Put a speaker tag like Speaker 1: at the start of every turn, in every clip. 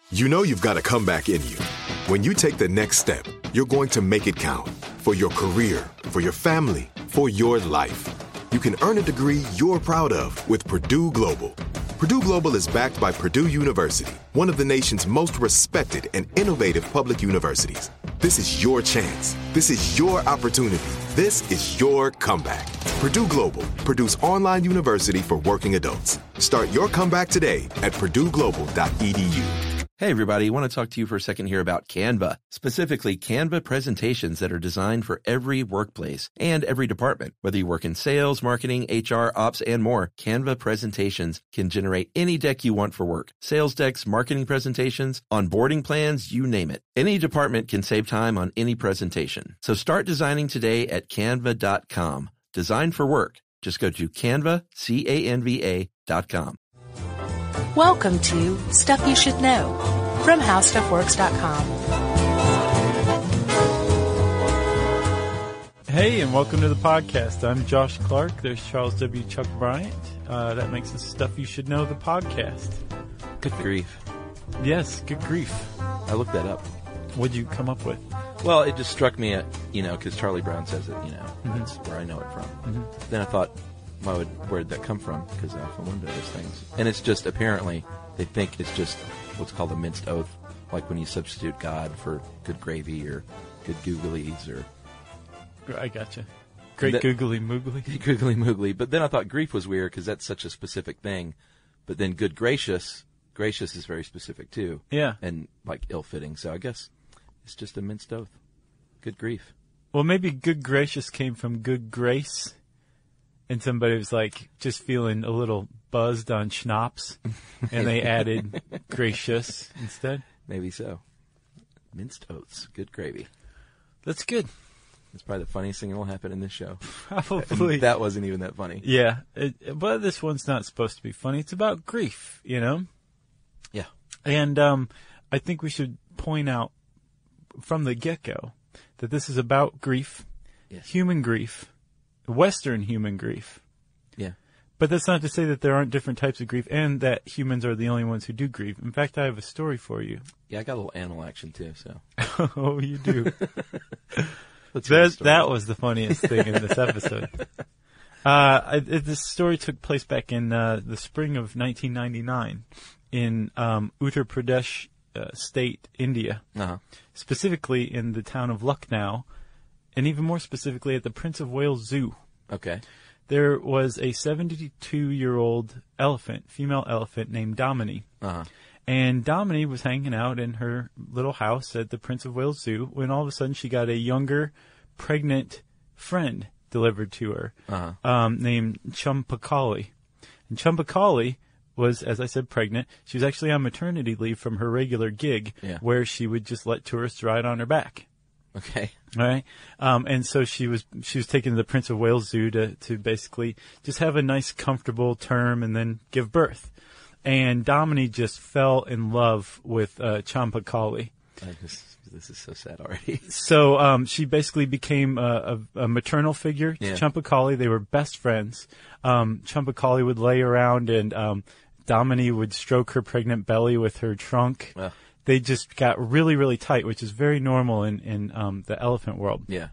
Speaker 1: You know you've got a comeback in you. When you take the next step, you're going to make it count. For your career, for your family, for your life. You can earn a degree you're proud of with Purdue Global. Purdue Global is backed by Purdue University, one of the nation's most respected and innovative public universities. This is your chance. This is your opportunity. This is your comeback. Purdue Global, Purdue's online university for working adults. Start your comeback today at purdueglobal.edu.
Speaker 2: Hey everybody, I want to talk to you for a second here about Canva, specifically Canva presentations that are designed for every workplace and every department. Whether you work in sales, marketing, HR, ops, and more, Canva presentations can generate any deck you want for work. Sales decks, marketing presentations, onboarding plans, you name it. Any department can save time on any presentation. So start designing today at canva.com. Design for work. Just go to Canva, CANVA.com.
Speaker 3: Welcome to Stuff You Should Know from HowStuffWorks.com.
Speaker 4: Hey, and welcome to the podcast. I'm Josh Clark. There's Charles W. Chuck Bryant. That makes us Stuff You Should Know, the podcast.
Speaker 2: Good grief.
Speaker 4: Yes, good grief.
Speaker 2: I looked that up.
Speaker 4: What'd you come up with?
Speaker 2: Well, it just struck me at, because Charlie Brown says it, that's where I know it from. Mm-hmm. Then I thought, where'd that come from? Because I often wonder those things. And it's just, apparently, they think it's just what's called a minced oath, like when you substitute God for good gravy or good googlies or...
Speaker 4: I gotcha. Great googly moogly.
Speaker 2: Googly moogly. But then I thought grief was weird because that's such a specific thing. But then good gracious is very specific too.
Speaker 4: Yeah.
Speaker 2: And like ill-fitting. So I guess it's just a minced oath. Good grief.
Speaker 4: Well, maybe good gracious came from good grace. And somebody was like just feeling a little buzzed on schnapps, and they added gracious instead.
Speaker 2: Maybe so. Minced oaths. Good gravy.
Speaker 4: That's good.
Speaker 2: That's probably the funniest thing that will happen in this show.
Speaker 4: Probably.
Speaker 2: And that wasn't even that funny.
Speaker 4: Yeah. But this one's not supposed to be funny. It's about grief,
Speaker 2: Yeah.
Speaker 4: And I think we should point out from the get-go that this is about grief,
Speaker 2: yes.
Speaker 4: Human grief, Western human grief.
Speaker 2: Yeah.
Speaker 4: But that's not to say that there aren't different types of grief and that humans are the only ones who do grieve. In fact, I have a story for you.
Speaker 2: Yeah, I got a little animal action too, so.
Speaker 4: Oh, you do.
Speaker 2: That
Speaker 4: was the funniest thing in this episode. This story took place back in the spring of 1999 in Uttar Pradesh state, India.
Speaker 2: Uh-huh.
Speaker 4: Specifically in the town of Lucknow, and even more specifically at the Prince of Wales Zoo.
Speaker 2: Okay.
Speaker 4: There was a 72-year-old female elephant named Domini.
Speaker 2: Uh-huh.
Speaker 4: And Domini was hanging out in her little house at the Prince of Wales Zoo when all of a sudden she got a younger, pregnant friend delivered to her, named Champakali. And Champakali was, as I said, pregnant. She was actually on maternity leave from her regular gig, where she would just let tourists ride on her back.
Speaker 2: Okay.
Speaker 4: All right. And so she was taken to the Prince of Wales Zoo to basically just have a nice, comfortable term and then give birth. And Domini just fell in love with Champakali.
Speaker 2: This is so sad already.
Speaker 4: So she basically became a maternal figure to Champakali. They were best friends. Champakali would lay around and Domini would stroke her pregnant belly with her trunk.
Speaker 2: Well.
Speaker 4: They just got really, really tight, which is very normal in the elephant world.
Speaker 2: Yeah.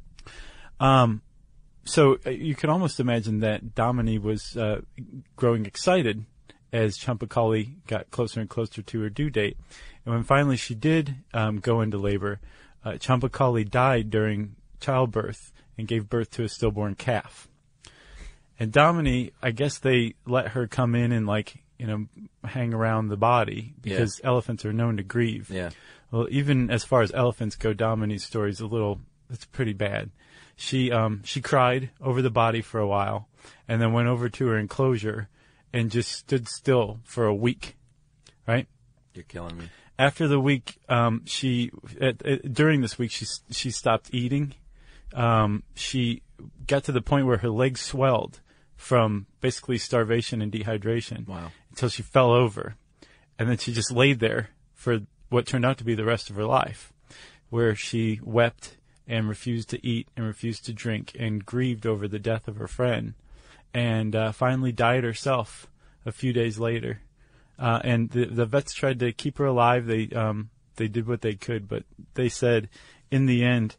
Speaker 4: So you can almost imagine that Domini was growing excited as Champakali got closer and closer to her due date. And when finally she did go into labor, Champakali died during childbirth and gave birth to a stillborn calf. And Domini, I guess they let her come in and hang around the body because elephants are known to grieve.
Speaker 2: Yeah.
Speaker 4: Well, even as far as elephants go, Domini's story is it's pretty bad. She cried over the body for a while and then went over to her enclosure and just stood still for a week. Right?
Speaker 2: You're killing me.
Speaker 4: After the week, during this week, she stopped eating. She got to the point where her legs swelled from basically starvation and dehydration.
Speaker 2: Wow.
Speaker 4: Until she fell over. And then she just laid there for what turned out to be the rest of her life, where she wept and refused to eat and refused to drink and grieved over the death of her friend, and finally died herself a few days later. and the vets tried to keep her alive. They did what they could, but they said in the end,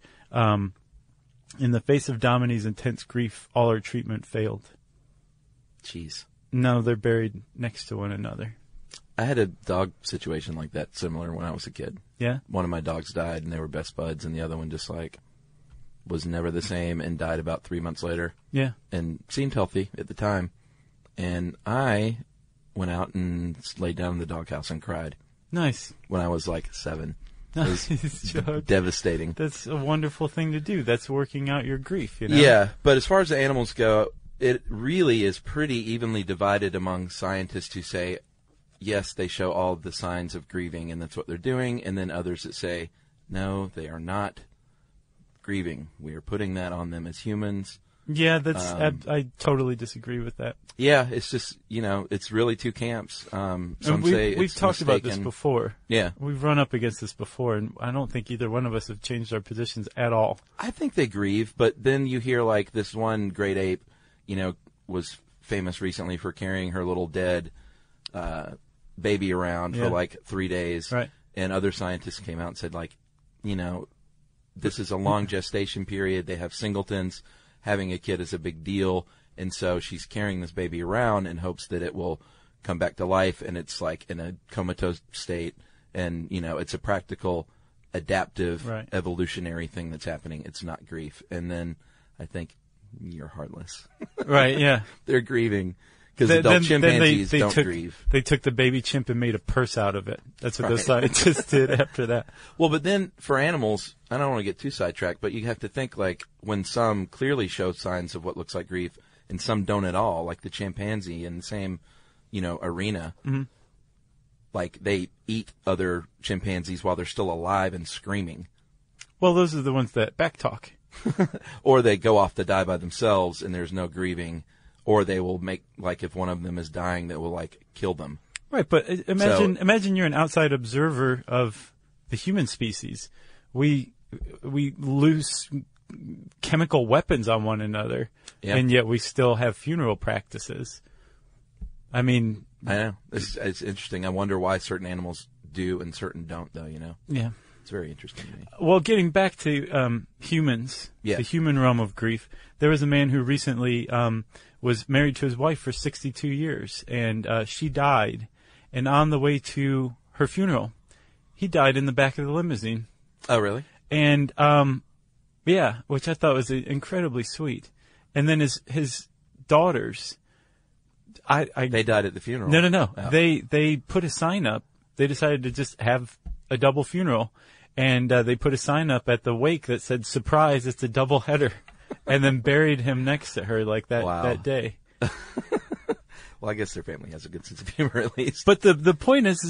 Speaker 4: in the face of Domini's intense grief, all her treatment failed.
Speaker 2: Jeez.
Speaker 4: No, they're buried next to one another.
Speaker 2: I had a dog situation like that, similar, when I was a kid.
Speaker 4: Yeah?
Speaker 2: One of my dogs died, and they were best buds, and the other one just, like, was never the same and died about 3 months later.
Speaker 4: Yeah.
Speaker 2: And seemed healthy at the time. And I went out and laid down in the doghouse and cried.
Speaker 4: Nice.
Speaker 2: When I was, like, 7. It was
Speaker 4: Chuck.
Speaker 2: devastating.
Speaker 4: That's a wonderful thing to do. That's working out your grief, you know?
Speaker 2: Yeah, but as far as the animals go, it really is pretty evenly divided among scientists who say, yes, they show all of the signs of grieving, and that's what they're doing, and then others that say, no, they are not grieving. We are putting that on them as humans.
Speaker 4: Yeah, I totally disagree with that.
Speaker 2: Yeah, it's just, it's really two camps. Some say it's
Speaker 4: we've talked
Speaker 2: mistaken.
Speaker 4: about this before.
Speaker 2: Yeah.
Speaker 4: We've run up against this before, and I don't think either one of us have changed our positions at all.
Speaker 2: I think they grieve, but then you hear, like, this one great ape, was famous recently for carrying her little dead baby around for, like, 3 days.
Speaker 4: Right.
Speaker 2: And other scientists came out and said, like, this is a long gestation period. They have singletons. Having a kid is a big deal. And so she's carrying this baby around in hopes that it will come back to life, and it's, like, in a comatose state. And, it's a practical, adaptive, evolutionary thing that's happening. It's not grief. And then I think, you're heartless.
Speaker 4: Right, yeah.
Speaker 2: They're grieving. Because adult chimpanzees don't grieve.
Speaker 4: They took the baby chimp and made a purse out of it. That's what those scientists did after that.
Speaker 2: Well, but then for animals, I don't want to get too sidetracked, but you have to think, like, when some clearly show signs of what looks like grief and some don't at all, like the chimpanzee in the same, arena, like they eat other chimpanzees while they're still alive and screaming.
Speaker 4: Well, those are the ones that backtalk.
Speaker 2: Or they go off to die by themselves and there's no grieving. Or they will make, like, if one of them is dying, that will, like, kill them.
Speaker 4: Right, but imagine you're an outside observer of the human species. We lose chemical weapons on one another, and yet we still have funeral practices. I mean...
Speaker 2: I know. It's interesting. I wonder why certain animals do and certain don't, though,
Speaker 4: Yeah.
Speaker 2: It's very interesting to me.
Speaker 4: Well, getting back to humans, the human realm of grief, there was a man who recently was married to his wife for 62 years, and she died. And on the way to her funeral, he died in the back of the limousine.
Speaker 2: Oh, really?
Speaker 4: And, which I thought was incredibly sweet. And then his daughters...
Speaker 2: They died at the funeral.
Speaker 4: No. Oh. They put a sign up. They decided to just have a double funeral. And they put a sign up at the wake that said, "Surprise, it's a double header," and then buried him next to her like that that day.
Speaker 2: Well, I guess their family has a good sense of humor, at least.
Speaker 4: But the point is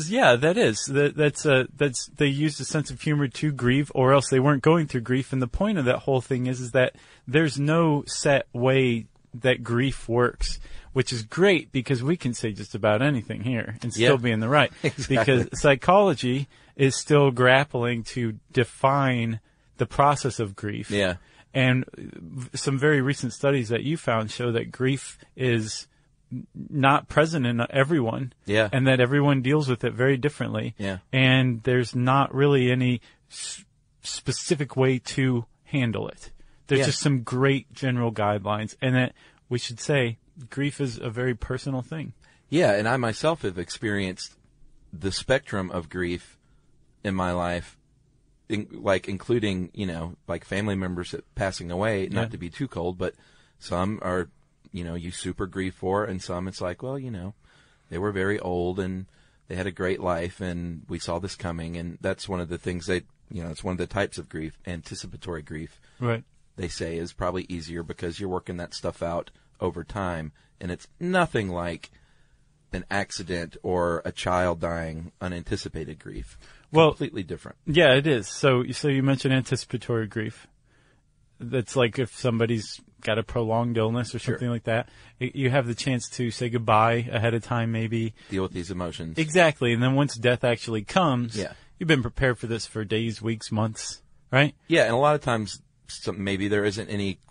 Speaker 4: that's they used a sense of humor to grieve, or else they weren't going through grief. And the point of that whole thing is that there's no set way that grief works, which is great because we can say just about anything here and still be in the right.
Speaker 2: Exactly.
Speaker 4: Because psychology is still grappling to define the process of grief.
Speaker 2: Yeah.
Speaker 4: And some very recent studies that you found show that grief is not present in everyone.
Speaker 2: Yeah.
Speaker 4: And that everyone deals with it very differently.
Speaker 2: Yeah.
Speaker 4: And there's not really any specific way to handle it. There's just some great general guidelines. And that we should say grief is a very personal thing.
Speaker 2: Yeah. And I myself have experienced the spectrum of grief in my life, including, like family members passing away, not to be too cold, but some are, you super grieve for, and some it's like, well, they were very old and they had a great life and we saw this coming. And that's one of the things it's one of the types of grief, anticipatory grief.
Speaker 4: Right.
Speaker 2: They say is probably easier because you're working that stuff out over time, and it's nothing like an accident or a child dying, unanticipated grief.
Speaker 4: Well,
Speaker 2: completely different.
Speaker 4: Yeah, it is. So you mentioned anticipatory grief. That's like if somebody's got a prolonged illness or something like that. You have the chance to say goodbye ahead of time, maybe.
Speaker 2: Deal with these emotions.
Speaker 4: Exactly. And then once death actually comes, you've been prepared for this for days, weeks, months, right?
Speaker 2: Yeah, and a lot of times maybe there isn't any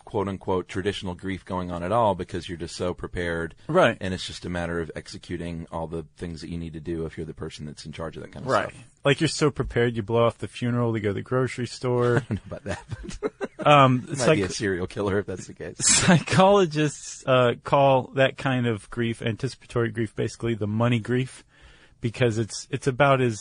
Speaker 2: quote-unquote traditional grief going on at all because you're just so prepared.
Speaker 4: Right.
Speaker 2: And it's just a matter of executing all the things that you need to do if you're the person that's in charge of that kind of
Speaker 4: Right.
Speaker 2: stuff.
Speaker 4: Like you're so prepared, you blow off the funeral to go to the grocery store.
Speaker 2: I don't know about that.
Speaker 4: It's
Speaker 2: Might be a serial killer if that's the case.
Speaker 4: Psychologists call that kind of grief, anticipatory grief, basically the money grief, because it's about as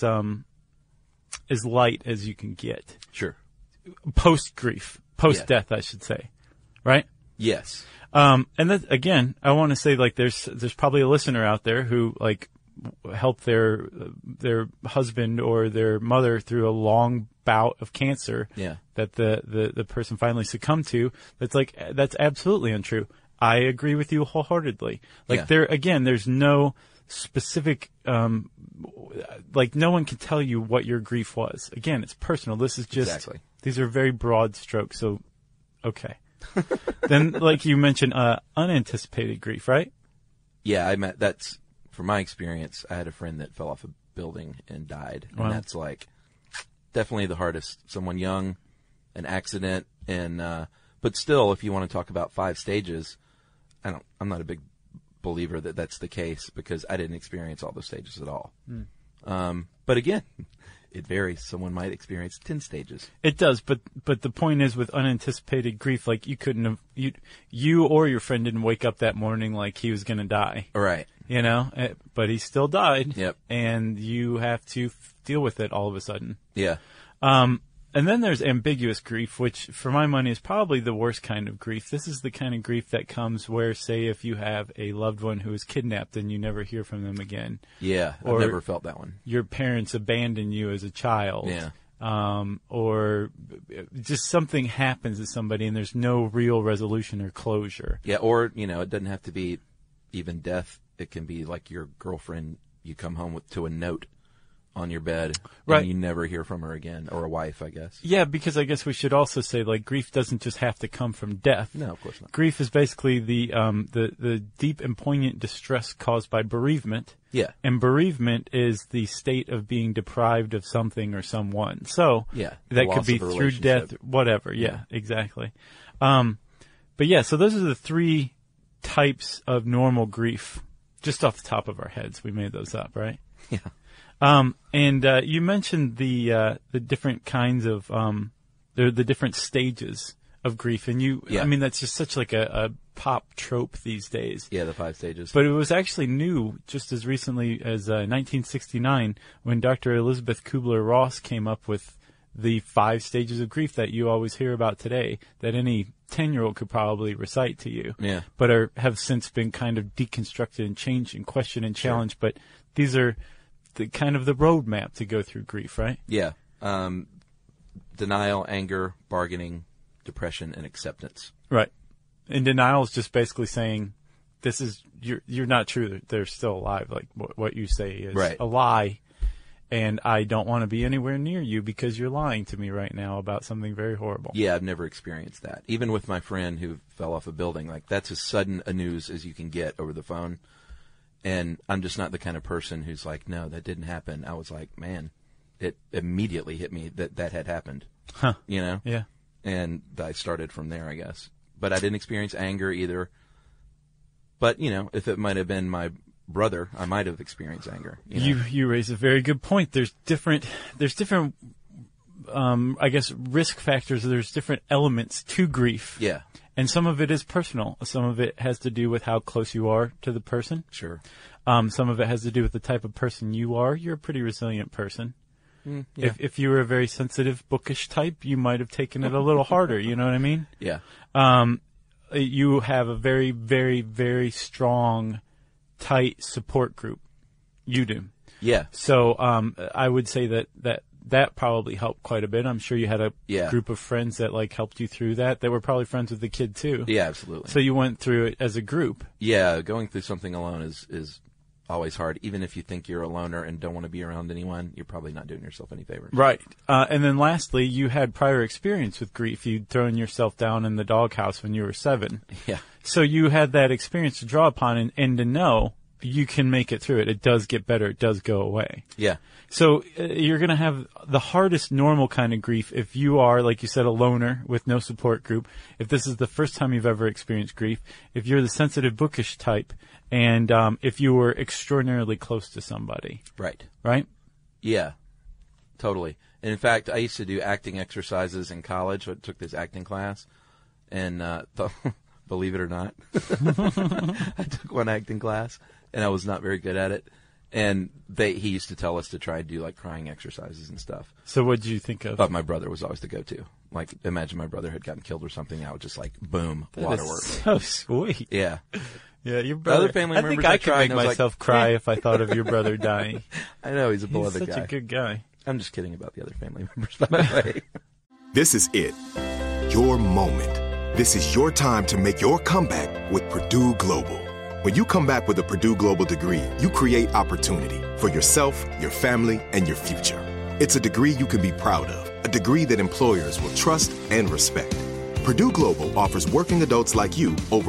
Speaker 4: light as you can get.
Speaker 2: Sure.
Speaker 4: Post-grief. Post-death, I should say. Right?
Speaker 2: Yes.
Speaker 4: And that, again, I want to say, like, there's probably a listener out there who, like, helped their husband or their mother through a long bout of cancer.
Speaker 2: Yeah.
Speaker 4: That the person finally succumbed to. That's absolutely untrue. I agree with you wholeheartedly. Like, there's no specific, like, no one can tell you what your grief was. Again, it's personal. This is just,
Speaker 2: Exactly.
Speaker 4: These are very broad strokes. So, okay. Then, like you mentioned, unanticipated grief, right?
Speaker 2: Yeah, that's, from my experience, I had a friend that fell off a building and died. And
Speaker 4: Wow.
Speaker 2: that's like, definitely the hardest. Someone young, an accident, and, but still, if you want to talk about 5 stages, I'm not a big believer that that's the case because I didn't experience all those stages at all. But again, it varies. Someone might experience 10 stages.
Speaker 4: It does, but the point is with unanticipated grief, like you couldn't have, you or your friend didn't wake up that morning like he was going to die.
Speaker 2: All right.
Speaker 4: You know, but he still died.
Speaker 2: Yep.
Speaker 4: And you have to deal with it all of a sudden.
Speaker 2: Yeah.
Speaker 4: And then there's ambiguous grief, which for my money is probably the worst kind of grief. This is the kind of grief that comes where, say, if you have a loved one who is kidnapped and you never hear from them again.
Speaker 2: Yeah. I've
Speaker 4: Or
Speaker 2: never felt that one.
Speaker 4: Your parents abandon you as a child.
Speaker 2: Yeah.
Speaker 4: Or just something happens to somebody and there's no real resolution or closure.
Speaker 2: Yeah. Or, it doesn't have to be even death. It can be like your girlfriend, you come home to a note on your bed,
Speaker 4: right,
Speaker 2: and you never hear from her again, or a wife, I guess.
Speaker 4: Yeah, because I guess we should also say, like, grief doesn't just have to come from death.
Speaker 2: No, of course not.
Speaker 4: Grief is basically the deep and poignant distress caused by bereavement.
Speaker 2: Yeah.
Speaker 4: And bereavement is the state of being deprived of something or someone. So
Speaker 2: yeah,
Speaker 4: that could be through death, whatever. Yeah, exactly. But yeah, so those are the 3 types of normal grief, just off the top of our heads. We made those up, right?
Speaker 2: Yeah.
Speaker 4: And you mentioned the different kinds of the different stages of grief, and I mean, that's just such like a pop trope these days.
Speaker 2: Yeah, the 5 stages.
Speaker 4: But it was actually new just as recently as 1969 when Dr. Elizabeth Kubler-Ross came up with the 5 stages of grief that you always hear about today, that any 10-year-old could probably recite to you.
Speaker 2: Yeah.
Speaker 4: But have since been kind of deconstructed and changed and questioned and challenged. Sure. But these are the kind of the roadmap to go through grief, right?
Speaker 2: Yeah. Denial, anger, bargaining, depression, and acceptance.
Speaker 4: Right. And denial is just basically saying, this is, you're not true. They're still alive. Like what you say is a lie. And I don't want to be anywhere near you because you're lying to me right now about something very horrible.
Speaker 2: Yeah, I've never experienced that. Even with my friend who fell off a building, like that's as sudden a news as you can get over the phone. And I'm just not the kind of person who's like, no, that didn't happen. I was like, man, it immediately hit me that had happened.
Speaker 4: Huh.
Speaker 2: Yeah. And I started from there, I guess. But I didn't experience anger either. But, if it might have been my brother, I might have experienced anger.
Speaker 4: You raise a very good point. There's different I guess risk factors. There's different elements to grief.
Speaker 2: Yeah.
Speaker 4: And some of it is personal. Some of it has to do with how close you are to the person.
Speaker 2: Sure.
Speaker 4: Some of it has to do with the type of person you are. You're a pretty resilient person.
Speaker 2: Yeah.
Speaker 4: If you were a very sensitive, bookish type, you might have taken it a little harder. You know what I mean?
Speaker 2: Yeah.
Speaker 4: You have a very, very, very strong, tight support group. You do.
Speaker 2: Yeah.
Speaker 4: So I would say that probably helped quite a bit. I'm sure you had a group of friends that like helped you through that. They were probably friends with the kid too.
Speaker 2: Yeah, absolutely.
Speaker 4: So you went through it as a group.
Speaker 2: Yeah, going through something alone is always hard. Even if you think you're a loner and don't want to be around anyone, you're probably not doing yourself any favors.
Speaker 4: Right. And then lastly, you had prior experience with grief. You'd thrown yourself down in the doghouse when you were 7.
Speaker 2: Yeah.
Speaker 4: So you had that experience to draw upon and to know you can make it through it. It does get better. It does go away.
Speaker 2: Yeah.
Speaker 4: So you're going to have the hardest normal kind of grief if you are, like you said, a loner with no support group. If this is the first time you've ever experienced grief, if you're the sensitive, bookish type, and if you were extraordinarily close to somebody.
Speaker 2: Right.
Speaker 4: Right?
Speaker 2: Yeah. Totally. And in fact, I used to do acting exercises in college. I took this acting class, and believe it or not, I took one acting class, and I was not very good at it. And he used to tell us to try and do like crying exercises and stuff.
Speaker 4: So what did you think of?
Speaker 2: But my brother was always the go-to. Like, imagine my brother had gotten killed or something. I would just like, boom, waterworks.
Speaker 4: So sweet.
Speaker 2: Yeah.
Speaker 4: Yeah, your brother.
Speaker 2: Other family
Speaker 4: I
Speaker 2: members
Speaker 4: think I
Speaker 2: I
Speaker 4: could
Speaker 2: tried,
Speaker 4: make
Speaker 2: and I was
Speaker 4: myself
Speaker 2: like,
Speaker 4: cry if I thought of your brother dying.
Speaker 2: I know, he's a
Speaker 4: He's
Speaker 2: beloved
Speaker 4: such
Speaker 2: guy.
Speaker 4: a good guy.
Speaker 2: I'm just kidding about the other family members, by the way.
Speaker 1: This is it. Your moment. This is your time to make your comeback with Purdue Global. When you come back with a Purdue Global degree, you create opportunity for yourself, your family, and your future. It's a degree you can be proud of, a degree that employers will trust and respect. Purdue Global offers working adults like you over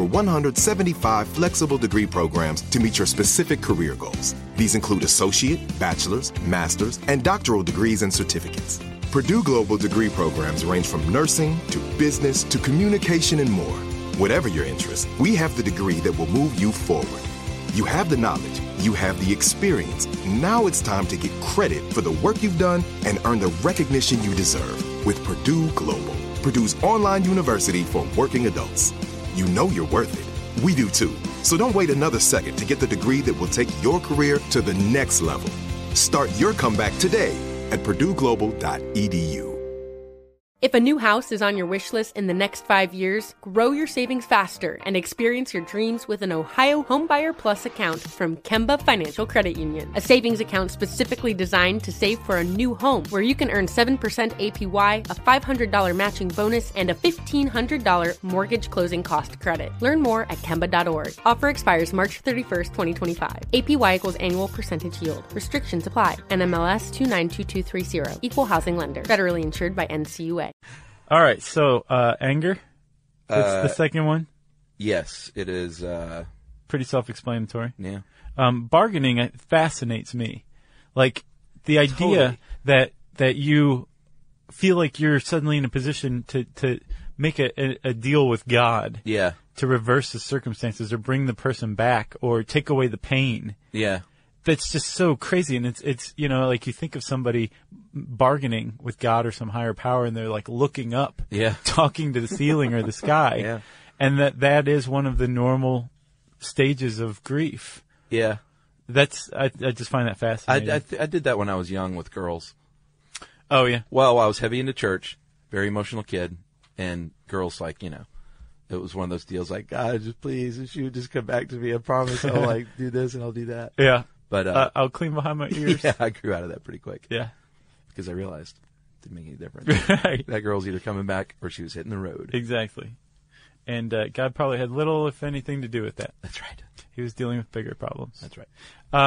Speaker 1: 175 flexible degree programs to meet your specific career goals. These include associate, bachelor's, master's, and doctoral degrees and certificates. Purdue Global degree programs range from nursing to business to communication and more. Whatever your interest, we have the degree that will move you forward. You have the knowledge, you have the experience. Now it's time to get credit for the work you've done and earn the recognition you deserve with Purdue Global, Purdue's online university for working adults. You know you're worth it. We do too. So don't wait another second to get the degree that will take your career to the next level. Start your comeback today at purdueglobal.edu.
Speaker 5: If a new house is on your wish list in the next 5 years, grow your savings faster and experience your dreams with an Ohio Homebuyer Plus account from Kemba Financial Credit Union. A savings account specifically designed to save for a new home, where you can earn 7% APY, a $500 matching bonus, and a $1,500 mortgage closing cost credit. Learn more at Kemba.org. Offer expires March 31st, 2025. APY equals annual percentage yield. Restrictions apply. NMLS 292230. Equal housing lender. Federally insured by NCUA.
Speaker 4: All right, so anger. That's the second one.
Speaker 2: Yes, it is.
Speaker 4: Pretty self-explanatory.
Speaker 2: Yeah.
Speaker 4: Bargaining fascinates me. Like the idea that you feel like you're suddenly in a position to make a deal with God.
Speaker 2: Yeah.
Speaker 4: To reverse the circumstances or bring the person back or take away the pain.
Speaker 2: Yeah.
Speaker 4: That's just so crazy. And it's, you know, like you think of somebody bargaining with God or some higher power and they're like looking up, talking to the ceiling or the sky.
Speaker 2: Yeah.
Speaker 4: And that is one of the normal stages of grief.
Speaker 2: Yeah.
Speaker 4: I just find that fascinating.
Speaker 2: I did that when I was young with girls.
Speaker 4: Oh, yeah.
Speaker 2: Well, I was heavy into church, very emotional kid, and girls, like, you know, it was one of those deals like, God, just please, if you would just come back to me, I promise I'll like do this and I'll do that.
Speaker 4: Yeah.
Speaker 2: But
Speaker 4: I'll clean behind my ears.
Speaker 2: Yeah, I grew out of that pretty quick.
Speaker 4: Yeah.
Speaker 2: Because I realized it didn't make any difference.
Speaker 4: Right.
Speaker 2: That girl's either coming back or she was hitting the road.
Speaker 4: Exactly. And God probably had little, if anything, to do with that.
Speaker 2: That's right.
Speaker 4: He was dealing with bigger problems.
Speaker 2: That's right.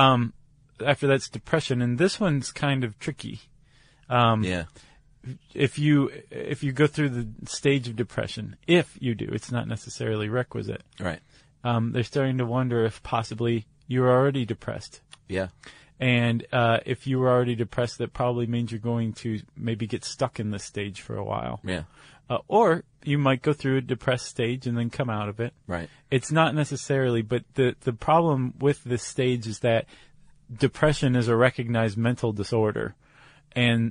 Speaker 4: After that's depression, and this one's kind of tricky.
Speaker 2: Yeah.
Speaker 4: If you go through the stage of depression, if you do, it's not necessarily requisite.
Speaker 2: Right.
Speaker 4: They're starting to wonder if possibly you're already depressed.
Speaker 2: Yeah.
Speaker 4: And if you were already depressed, that probably means you're going to maybe get stuck in this stage for a while.
Speaker 2: Yeah.
Speaker 4: Or you might go through a depressed stage and then come out of it.
Speaker 2: Right.
Speaker 4: It's not necessarily, but the problem with this stage is that depression is a recognized mental disorder, and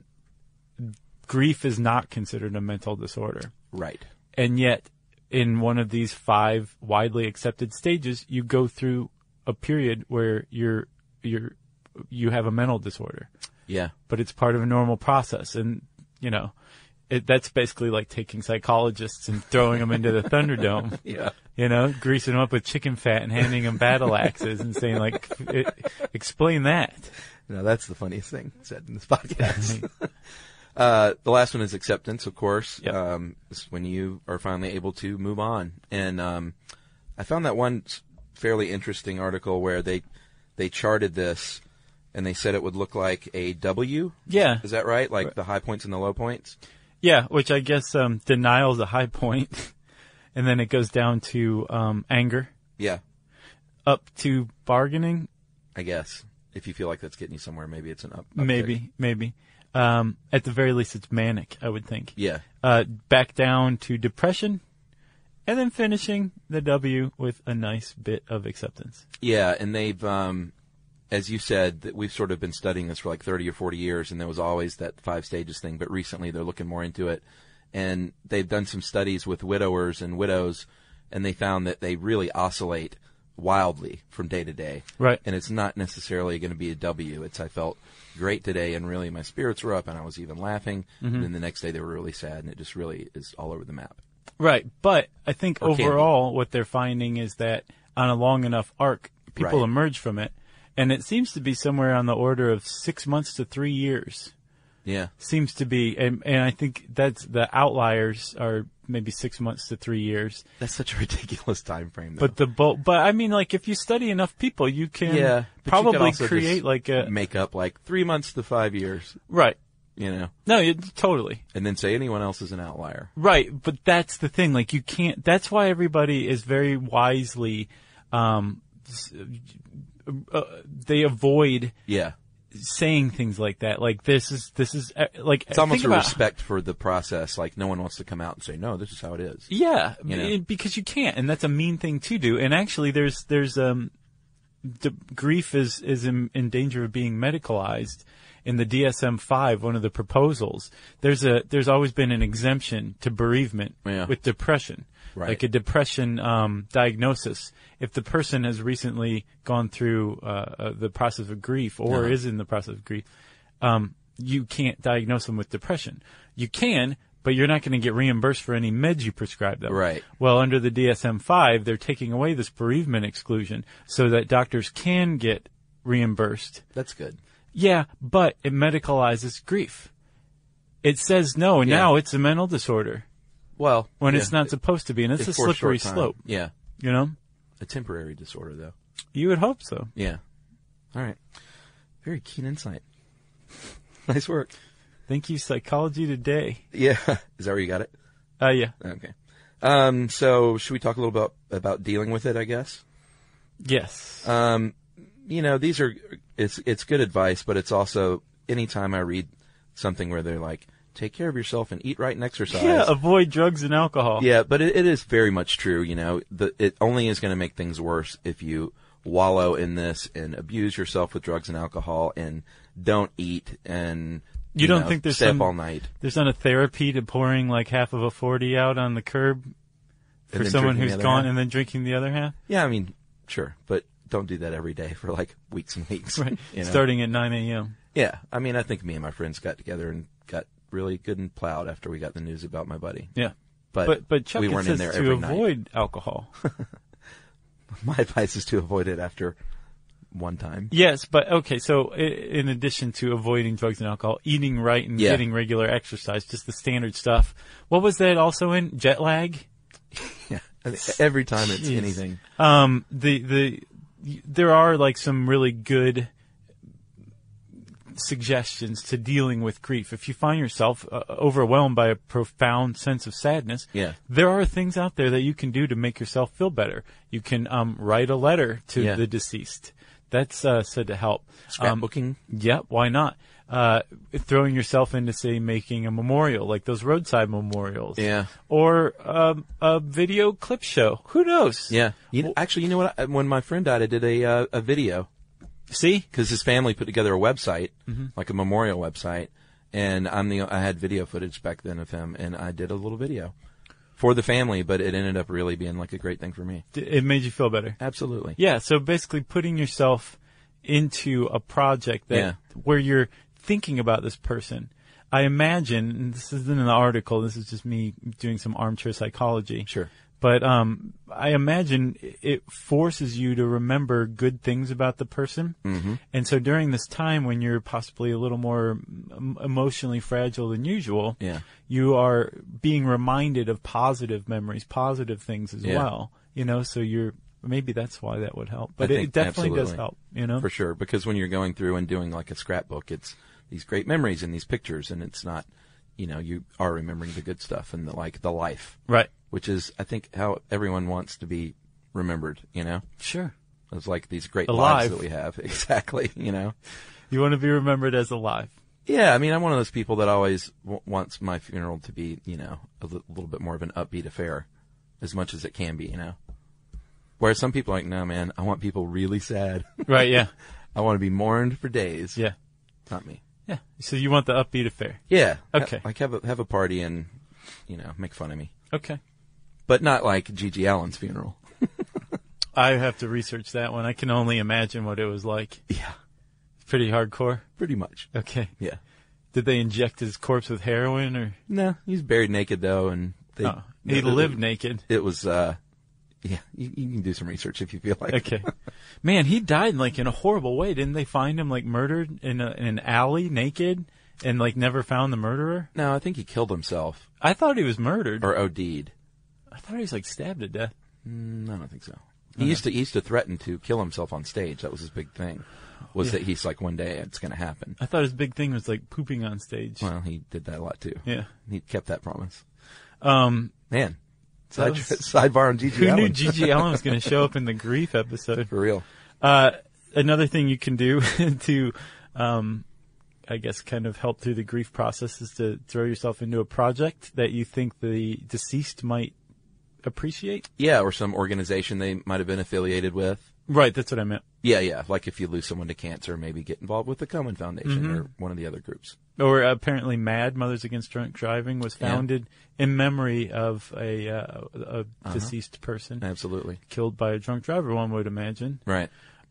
Speaker 4: grief is not considered a mental disorder.
Speaker 2: Right.
Speaker 4: And yet, in one of these 5 widely accepted stages, you go through a period where you have a mental disorder.
Speaker 2: Yeah.
Speaker 4: But it's part of a normal process, and you know, that's basically like taking psychologists and throwing them into the Thunderdome.
Speaker 2: Yeah.
Speaker 4: You know, greasing them up with chicken fat and handing them battle axes and saying like, explain that.
Speaker 2: No, that's the funniest thing said in this podcast. The last one is acceptance, of course.
Speaker 4: Yep.
Speaker 2: It's when you are finally able to move on. And I found that one fairly interesting article where they charted this, and they said it would look like a W.
Speaker 4: Yeah.
Speaker 2: Is that right? Like the high points and the low points?
Speaker 4: Yeah, which I guess denial is a high point, and then it goes down to anger.
Speaker 2: Yeah.
Speaker 4: up to bargaining.
Speaker 2: I guess. If you feel like that's getting you somewhere, maybe it's an up.
Speaker 4: Maybe. At the very least, it's manic, I would think.
Speaker 2: Yeah.
Speaker 4: Back down to depression, and then finishing the W with a nice bit of acceptance.
Speaker 2: Yeah, and they've, as you said, that we've sort of been studying this for like 30 or 40 years, and there was always that 5 stages thing, but recently they're looking more into it. And they've done some studies with widowers and widows, and they found that they really oscillate wildly from day to day.
Speaker 4: Right.
Speaker 2: And it's not necessarily going to be a W. It's I felt great today, and really my spirits were up, and I was even laughing. And then the next day they were really sad, and it just really is all over the map.
Speaker 4: Right. But I think
Speaker 2: Or can be.
Speaker 4: overall what they're finding is that on a long enough arc, people
Speaker 2: Right.
Speaker 4: emerge from it. And it seems to be somewhere on the order of 6 months to 3 years.
Speaker 2: Yeah.
Speaker 4: Seems to be, and I think that's the outliers are maybe 6 months to 3 years.
Speaker 2: That's such a ridiculous time frame, though.
Speaker 4: But I mean, like, if you study enough people, you can
Speaker 2: but you could
Speaker 4: probably
Speaker 2: also
Speaker 4: create
Speaker 2: just
Speaker 4: like a
Speaker 2: make up like 3 months to 5 years,
Speaker 4: right.
Speaker 2: you know,
Speaker 4: No, totally
Speaker 2: and then say anyone else is an outlier.
Speaker 4: right. But that's the thing. Like, you can't. That's why everybody is very wisely. They avoid
Speaker 2: Yeah.
Speaker 4: saying things like that. Like this is like
Speaker 2: It's almost
Speaker 4: think
Speaker 2: a
Speaker 4: about-
Speaker 2: respect for the process. Like no one wants to come out and say, no, this is how it is.
Speaker 4: Yeah,
Speaker 2: You know?
Speaker 4: because you can't, and that's a mean thing to do. And actually, there's grief is in danger of being medicalized. In the DSM-5, one of the proposals, there's always been an exemption to bereavement
Speaker 2: Yeah.
Speaker 4: with depression,
Speaker 2: Right.
Speaker 4: like a depression diagnosis. If the person has recently gone through the process of grief or
Speaker 2: Uh-huh.
Speaker 4: is in the process of grief, you can't diagnose them with depression. You can, but you're not going to get reimbursed for any meds you prescribe them.
Speaker 2: Right.
Speaker 4: Well, under the DSM-5, they're taking away this bereavement exclusion so that doctors can get reimbursed.
Speaker 2: That's good.
Speaker 4: Yeah, but it medicalizes grief. It says no, and
Speaker 2: Yeah.
Speaker 4: now it's a mental disorder
Speaker 2: Well,
Speaker 4: when
Speaker 2: yeah,
Speaker 4: it's not supposed to be, and it's a
Speaker 2: for
Speaker 4: slippery
Speaker 2: short time.
Speaker 4: slope.
Speaker 2: Yeah.
Speaker 4: You know,
Speaker 2: A temporary disorder, though.
Speaker 4: you would hope so.
Speaker 2: Yeah. All right. Very keen insight. Nice work.
Speaker 4: Thank you, Psychology Today.
Speaker 2: Yeah. Is that where you got it?
Speaker 4: Yeah,
Speaker 2: Okay. So should we talk a little about dealing with it, I guess?
Speaker 4: yes,
Speaker 2: You know, it's good advice, but it's also anytime I read something where they're like, take care of yourself and eat right and exercise.
Speaker 4: yeah. Avoid drugs and alcohol.
Speaker 2: Yeah, but it is very much true. You know, it only is going to make things worse if you wallow in this and abuse yourself with drugs and alcohol and don't eat and
Speaker 4: You don't think there's
Speaker 2: stay up
Speaker 4: some-
Speaker 2: all night.
Speaker 4: There's not a therapy to pouring like half of a 40 out on the curb for
Speaker 2: then
Speaker 4: someone
Speaker 2: drinking
Speaker 4: who's
Speaker 2: the other
Speaker 4: gone
Speaker 2: half?
Speaker 4: and then drinking the other half.
Speaker 2: Yeah, I mean, sure, but don't do that every day for like weeks and weeks.
Speaker 4: Right.
Speaker 2: You know?
Speaker 4: Starting at 9 a.m.
Speaker 2: Yeah, I mean, I think me and my friends got together and got really good and plowed after we got the news about my buddy.
Speaker 4: Yeah.
Speaker 2: But
Speaker 4: Chuck,
Speaker 2: we
Speaker 4: it
Speaker 2: weren't
Speaker 4: says
Speaker 2: in there
Speaker 4: to
Speaker 2: every night.
Speaker 4: avoid alcohol.
Speaker 2: My advice is to avoid it after one time.
Speaker 4: Yes, but okay, so in addition to avoiding drugs and alcohol, eating right and
Speaker 2: Yeah.
Speaker 4: getting regular exercise, just the standard stuff. What was that also in? Jet lag?
Speaker 2: Yeah, I mean, every time it's
Speaker 4: Jeez.
Speaker 2: anything.
Speaker 4: There are like some really good suggestions to dealing with grief. If you find yourself overwhelmed by a profound sense of sadness,
Speaker 2: Yeah.
Speaker 4: there are things out there that you can do to make yourself feel better. You can write a letter to
Speaker 2: Yeah.
Speaker 4: the deceased. That's said to help.
Speaker 2: Scrapbooking.
Speaker 4: Yeah, why not? Throwing yourself into, say, making a memorial, like those roadside memorials.
Speaker 2: Yeah.
Speaker 4: Or a video clip show. Who knows?
Speaker 2: Yeah. Actually, you know what? When my friend died, I did a video
Speaker 4: See?
Speaker 2: because his family put together a website,
Speaker 4: Mm-hmm.
Speaker 2: like a memorial website, and I had video footage back then of him, and I did a little video for the family, but it ended up really being like a great thing for me.
Speaker 4: It made you feel better.
Speaker 2: Absolutely.
Speaker 4: Yeah, so basically putting yourself into a project that
Speaker 2: Yeah.
Speaker 4: where you're thinking about this person. I imagine, and this isn't in the article, this is just me doing some armchair psychology.
Speaker 2: Sure.
Speaker 4: But I imagine it forces you to remember good things about the person. Mm-hmm. And so during this time when you're possibly a little more emotionally fragile than usual,
Speaker 2: Yeah.
Speaker 4: you are being reminded of positive memories, positive things as
Speaker 2: Yeah.
Speaker 4: well. You know, so maybe that's why that would help. But
Speaker 2: I
Speaker 4: it
Speaker 2: think
Speaker 4: definitely does
Speaker 2: absolutely.
Speaker 4: help, you know?
Speaker 2: For sure, because when you're going through and doing like a scrapbook, it's these great memories and these pictures, and it's not, you are remembering the good stuff and the life,
Speaker 4: Right.
Speaker 2: which is, I think, how everyone wants to be remembered,
Speaker 4: Sure.
Speaker 2: It's like these great
Speaker 4: Alive.
Speaker 2: lives that we have. Exactly, you know.
Speaker 4: You want to be remembered as alive.
Speaker 2: Yeah, I mean, I'm one of those people that always wants my funeral to be, you know, a little bit more of an upbeat affair, as much as it can be, you know. Whereas some people are like, no, man, I want people really sad.
Speaker 4: Right, yeah.
Speaker 2: I want to be mourned for days.
Speaker 4: Yeah.
Speaker 2: Not me.
Speaker 4: Yeah. So you want the upbeat affair.
Speaker 2: Yeah.
Speaker 4: Okay.
Speaker 2: Like have a party and, you know, make fun of me.
Speaker 4: Okay.
Speaker 2: But not like Gigi Allen's funeral.
Speaker 4: I have to research that one. I can only imagine what it was like.
Speaker 2: Yeah.
Speaker 4: Pretty hardcore.
Speaker 2: Pretty much.
Speaker 4: Okay.
Speaker 2: Yeah.
Speaker 4: Did they inject his corpse with heroin or?
Speaker 2: No, he's buried naked though, and
Speaker 4: he lived naked.
Speaker 2: It was, yeah, you can do some research if you feel like.
Speaker 4: Okay. Man, he died like in a horrible way. Didn't they find him like murdered in an alley naked and like never found the murderer?
Speaker 2: No, I think he killed himself.
Speaker 4: I thought he was murdered.
Speaker 2: Or OD'd.
Speaker 4: I thought he was like stabbed to death.
Speaker 2: I don't think so. He used to threaten to kill himself on stage. That was his big thing. That he's like, one day it's going to happen.
Speaker 4: I thought his big thing was like pooping on stage.
Speaker 2: Well, he did that a lot too.
Speaker 4: Yeah.
Speaker 2: He kept that promise.
Speaker 4: That
Speaker 2: Man. Sidebar on Gigi
Speaker 4: Who
Speaker 2: Allen.
Speaker 4: knew Gigi Allen was going to show up in the grief episode?
Speaker 2: For real.
Speaker 4: Another thing you can do to, I guess, kind of help through the grief process is to throw yourself into a project that you think the deceased might appreciate.
Speaker 2: Yeah, or some organization they might have been affiliated with.
Speaker 4: Right, that's what I meant.
Speaker 2: Yeah. Like if you lose someone to cancer, maybe get involved with the Komen Foundation or one of the other groups.
Speaker 4: Or apparently MAD, Mothers Against Drunk Driving, was founded in memory of a deceased person.
Speaker 2: Absolutely.
Speaker 4: Killed by a drunk driver, one would imagine.
Speaker 2: Right.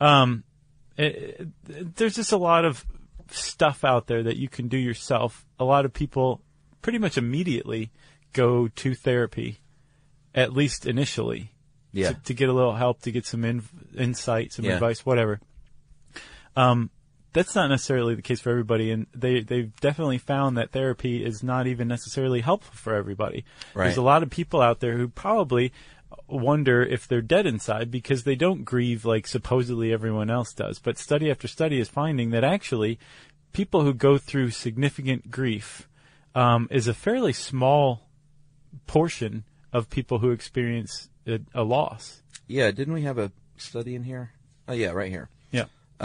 Speaker 4: There's just a lot of stuff out there that you can do yourself. A lot of people pretty much immediately go to therapy, at least initially.
Speaker 2: Yeah.
Speaker 4: To get a little help, to get some insight, some advice, whatever. That's not necessarily the case for everybody, and they've definitely found that therapy is not even necessarily helpful for everybody.
Speaker 2: Right.
Speaker 4: There's a lot of people out there who probably wonder if they're dead inside because they don't grieve like supposedly everyone else does. But study after study is finding that actually people who go through significant grief is a fairly small portion of people who experience a loss.
Speaker 2: Yeah, didn't we have a study in here? Oh, yeah, right here.
Speaker 4: Yeah.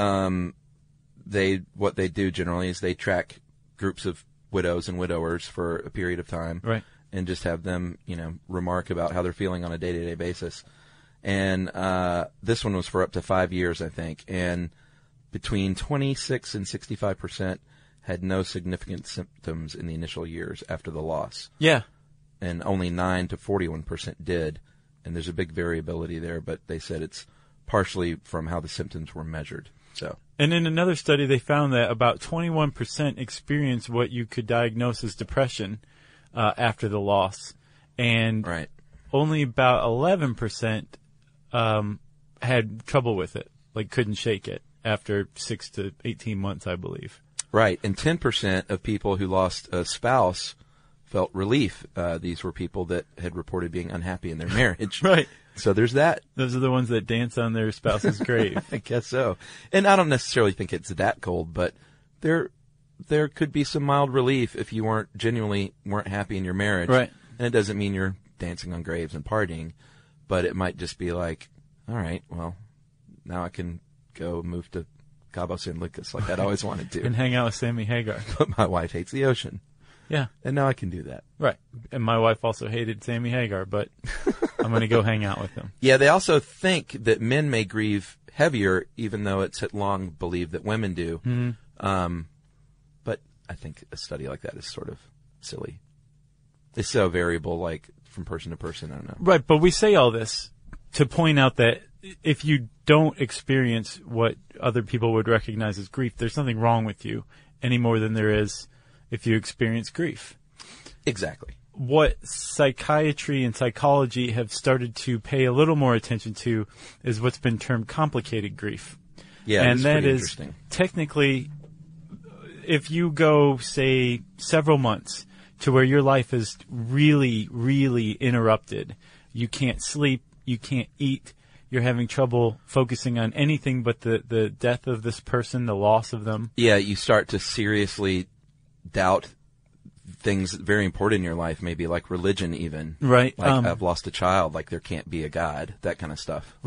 Speaker 2: What they do generally is they track groups of widows and widowers for a period of time.
Speaker 4: Right.
Speaker 2: And just have them, remark about how they're feeling on a day-to-day basis. And this one was for up to 5 years, I think. And between 26 and 65% had no significant symptoms in the initial years after the loss.
Speaker 4: Yeah.
Speaker 2: And only 9 to 41% did. And there's a big variability there, but they said it's partially from how the symptoms were measured. So.
Speaker 4: And in another study, they found that about 21% experienced what you could diagnose as depression after the loss, and only about 11% had trouble with it, like couldn't shake it after 6 to 18 months, I believe.
Speaker 2: Right, and 10% of people who lost a spouse felt relief. These were people that had reported being unhappy in their marriage.
Speaker 4: Right.
Speaker 2: So there's that.
Speaker 4: Those are the ones that dance on their spouse's grave.
Speaker 2: I guess so. And I don't necessarily think it's that cold, but there could be some mild relief if you weren't happy in your marriage.
Speaker 4: Right.
Speaker 2: And it doesn't mean you're dancing on graves and partying, but it might just be like, all right, well, now I can go move to Cabo San Lucas like I'd always wanted to.
Speaker 4: And hang out with Sammy Hagar.
Speaker 2: But my wife hates the ocean.
Speaker 4: Yeah.
Speaker 2: And now I can do that.
Speaker 4: Right. And my wife also hated Sammy Hagar, but I'm going to go hang out with him.
Speaker 2: Yeah, they also think that men may grieve heavier, even though it's long believed that women do. Mm-hmm. But I think a study like that is sort of silly. It's so variable, like from person to person. I don't know.
Speaker 4: Right. But we say all this to point out that if you don't experience what other people would recognize as grief, there's something wrong with you any more than there is if you experience grief.
Speaker 2: Exactly.
Speaker 4: What psychiatry and psychology have started to pay a little more attention to is what's been termed complicated grief.
Speaker 2: Yeah,
Speaker 4: and that is
Speaker 2: interesting.
Speaker 4: Technically, if you go, say, several months to where your life is really, really interrupted, you can't sleep, you can't eat, you're having trouble focusing on anything but the death of this person, the loss of them.
Speaker 2: Yeah, you start to seriously doubt things very important in your life, maybe like religion even.
Speaker 4: Right.
Speaker 2: Like I've lost a child, like there can't be a God, that kind of stuff.
Speaker 4: Right.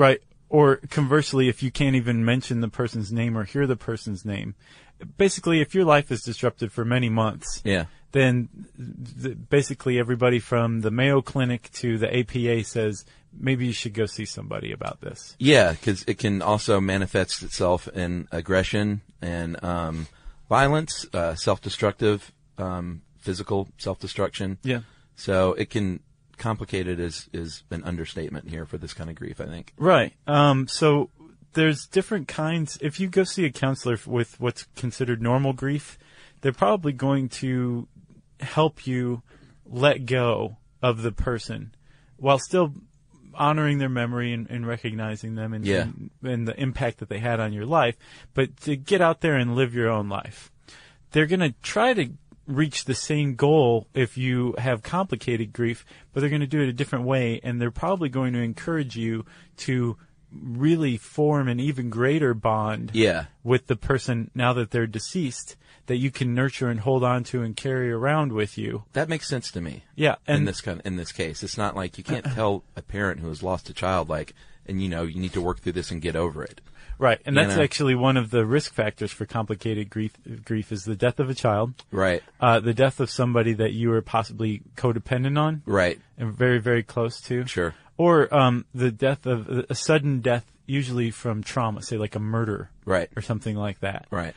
Speaker 4: Or conversely, if you can't even mention the person's name or hear the person's name, basically, if your life is disrupted for many months, then basically everybody from the Mayo Clinic to the APA says maybe you should go see somebody about this.
Speaker 2: Yeah, because it can also manifest itself in aggression and violence, self-destructive, physical self-destruction.
Speaker 4: Yeah.
Speaker 2: So it can complicated is an understatement here for this kind of grief, I think.
Speaker 4: Right. So there's different kinds. If you go see a counselor with what's considered normal grief, they're probably going to help you let go of the person while still honoring their memory and recognizing them and the impact that they had on your life, but to get out there and live your own life. They're going to try to reach the same goal if you have complicated grief, but they're going to do it a different way, and they're probably going to encourage you to really form an even greater bond with the person now that they're deceased that you can nurture and hold on to and carry around with you.
Speaker 2: That makes sense to me.
Speaker 4: Yeah. And
Speaker 2: in this case, it's not like you can't tell a parent who has lost a child, and you need to work through this and get over it.
Speaker 4: Right. And that's actually one of the risk factors for complicated grief is the death of a child.
Speaker 2: Right.
Speaker 4: The death of somebody that you are possibly codependent on.
Speaker 2: Right.
Speaker 4: And very, very close to.
Speaker 2: Sure.
Speaker 4: Or the death of a sudden death, usually from trauma, say like a murder.
Speaker 2: Right.
Speaker 4: Or something like that.
Speaker 2: Right.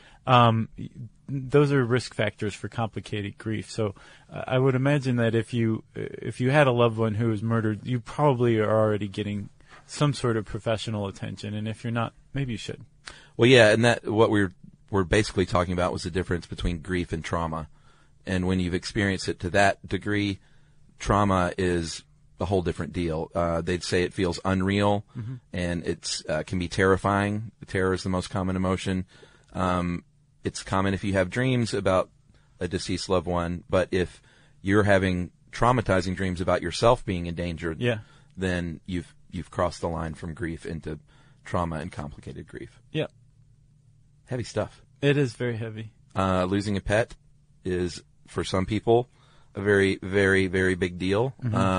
Speaker 4: Those are risk factors for complicated grief. So I would imagine that if you had a loved one who was murdered, you probably are already getting some sort of professional attention, and if you're not, maybe you should.
Speaker 2: Well, yeah, and that what we're basically talking about was the difference between grief and trauma. And when you've experienced it to that degree, trauma is a whole different deal. They'd say it feels unreal, and it's can be terrifying. Terror is the most common emotion. It's common if you have dreams about a deceased loved one, but if you're having traumatizing dreams about yourself being endangered, then you've crossed the line from grief into trauma and complicated grief.
Speaker 4: Yeah.
Speaker 2: Heavy stuff.
Speaker 4: It is very heavy.
Speaker 2: Losing a pet is, for some people, a very, very, very big deal.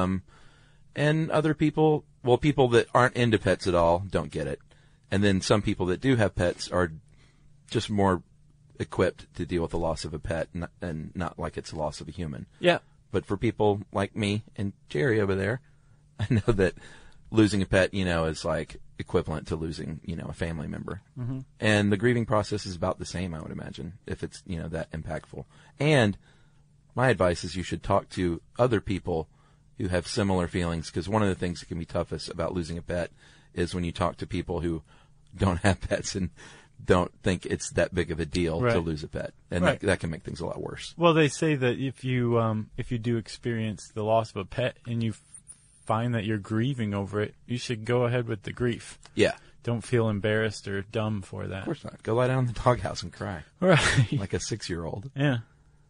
Speaker 2: And other people, people that aren't into pets at all don't get it. And then some people that do have pets are just more equipped to deal with the loss of a pet and not like it's the loss of a human.
Speaker 4: Yeah.
Speaker 2: But for people like me and Jerry over there, I know that losing a pet, is like equivalent to losing, a family member. And the grieving process is about the same, I would imagine, if it's, that impactful. And my advice is you should talk to other people who have similar feelings, because one of the things that can be toughest about losing a pet is when you talk to people who don't have pets and don't think it's that big of a deal to lose a pet. And that can make things a lot worse.
Speaker 4: Well, they say that if you do experience the loss of a pet and you find that you're grieving over it, you should go ahead with the grief.
Speaker 2: Yeah.
Speaker 4: Don't feel embarrassed or dumb for that.
Speaker 2: Of course not. Go lie down in the doghouse and cry.
Speaker 4: Right.
Speaker 2: Like a 6-year-old.
Speaker 4: Yeah.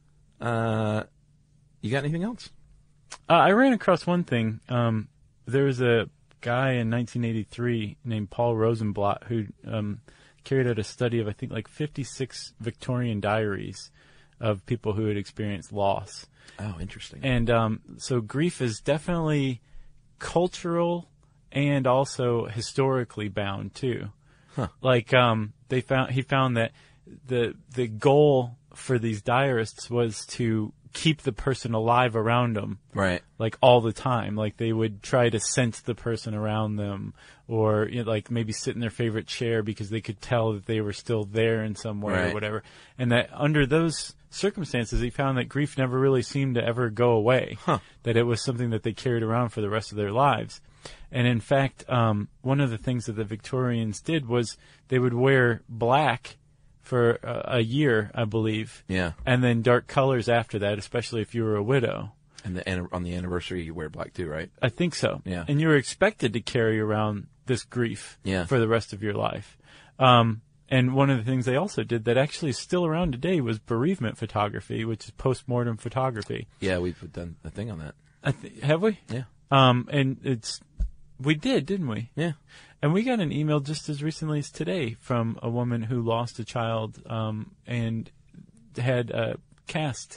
Speaker 2: You got anything else?
Speaker 4: I ran across one thing. There was a guy in 1983 named Paul Rosenblatt who carried out a study of, I think, like 56 Victorian diaries of people who had experienced loss.
Speaker 2: Oh, interesting.
Speaker 4: And so grief is definitely cultural and also historically bound too. Like he found that the goal for these diarists was to keep the person alive around them,
Speaker 2: right?
Speaker 4: Like all the time. Like they would try to sense the person around them, or like maybe sit in their favorite chair because they could tell that they were still there in some way or whatever. And that under those circumstances, he found that grief never really seemed to ever go away. That it was something that they carried around for the rest of their lives. And in fact, one of the things that the Victorians did was they would wear black for a year, I believe.
Speaker 2: Yeah.
Speaker 4: And then dark colors after that, especially if you were a widow.
Speaker 2: And on the anniversary, you wear black too, right?
Speaker 4: I think so.
Speaker 2: Yeah.
Speaker 4: And you were expected to carry around this grief for the rest of your life. And one of the things they also did that actually is still around today was bereavement photography, which is postmortem photography.
Speaker 2: Yeah, we've done a thing on that.
Speaker 4: Have we?
Speaker 2: Yeah.
Speaker 4: And we did, didn't we?
Speaker 2: Yeah.
Speaker 4: And we got an email just as recently as today from a woman who lost a child and had cast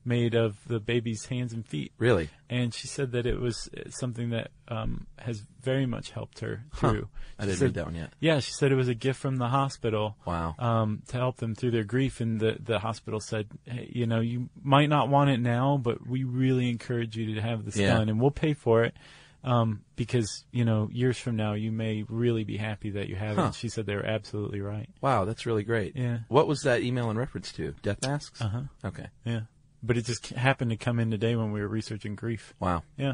Speaker 4: made of the baby's hands and feet.
Speaker 2: Really?
Speaker 4: And she said that it was something that has very much helped her through.
Speaker 2: I didn't read that one yet.
Speaker 4: Yeah, she said it was a gift from the hospital.
Speaker 2: Wow.
Speaker 4: To help them through their grief. And the hospital said, hey, you might not want it now, but we really encourage you to have this done, and we'll pay for it. Because, years from now, you may really be happy that you have it. And she said they were absolutely right.
Speaker 2: Wow, that's really great.
Speaker 4: Yeah.
Speaker 2: What was that email in reference to? Death masks?
Speaker 4: Uh-huh.
Speaker 2: Okay.
Speaker 4: Yeah. But it just happened to come in today when we were researching grief.
Speaker 2: Wow.
Speaker 4: Yeah.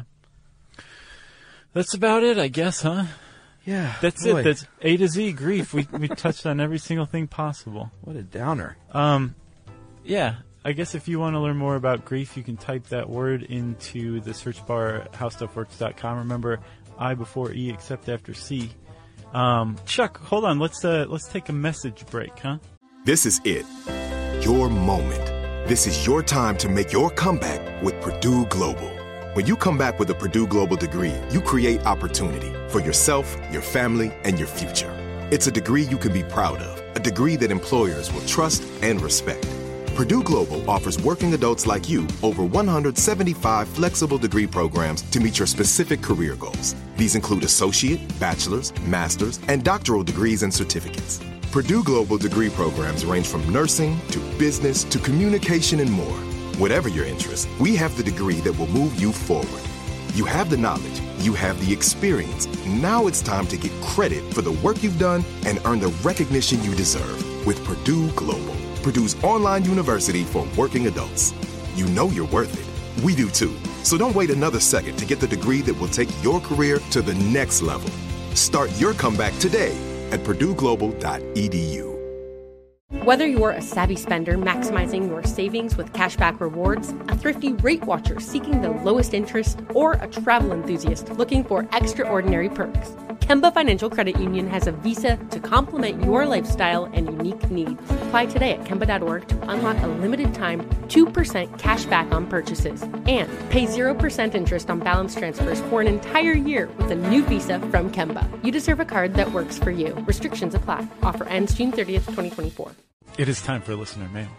Speaker 4: That's about it, I guess, huh?
Speaker 2: Yeah.
Speaker 4: That's it. That's A to Z grief. We touched on every single thing possible.
Speaker 2: What a downer.
Speaker 4: Yeah. I guess if you want to learn more about grief, you can type that word into the search bar at howstuffworks.com. Remember, I before E except after C. Chuck, hold on. Let's take a message break, huh?
Speaker 1: This is it. Your moment. This is your time to make your comeback with Purdue Global. When you come back with a Purdue Global degree, you create opportunity for yourself, your family, and your future. It's a degree you can be proud of, a degree that employers will trust and respect. Purdue Global offers working adults like you over 175 flexible degree programs to meet your specific career goals. These include associate, bachelor's, master's, and doctoral degrees and certificates. Purdue Global degree programs range from nursing to business to communication and more. Whatever your interest, we have the degree that will move you forward. You have the knowledge, you have the experience. Now it's time to get credit for the work you've done and earn the recognition you deserve with Purdue Global, Purdue's online university for working adults. You know you're worth it. We do too. So don't wait another second to get the degree that will take your career to the next level. Start your comeback today at purdueglobal.edu.
Speaker 5: Whether you're a savvy spender maximizing your savings with cashback rewards, a thrifty rate watcher seeking the lowest interest, or a travel enthusiast looking for extraordinary perks, Kemba Financial Credit Union has a visa to complement your lifestyle and unique needs. Apply today at Kemba.org to unlock a limited time 2% cash back on purchases and pay 0% interest on balance transfers for an entire year with a new visa from Kemba. You deserve a card that works for you. Restrictions apply. Offer ends June 30th, 2024.
Speaker 4: It is time for listener mail.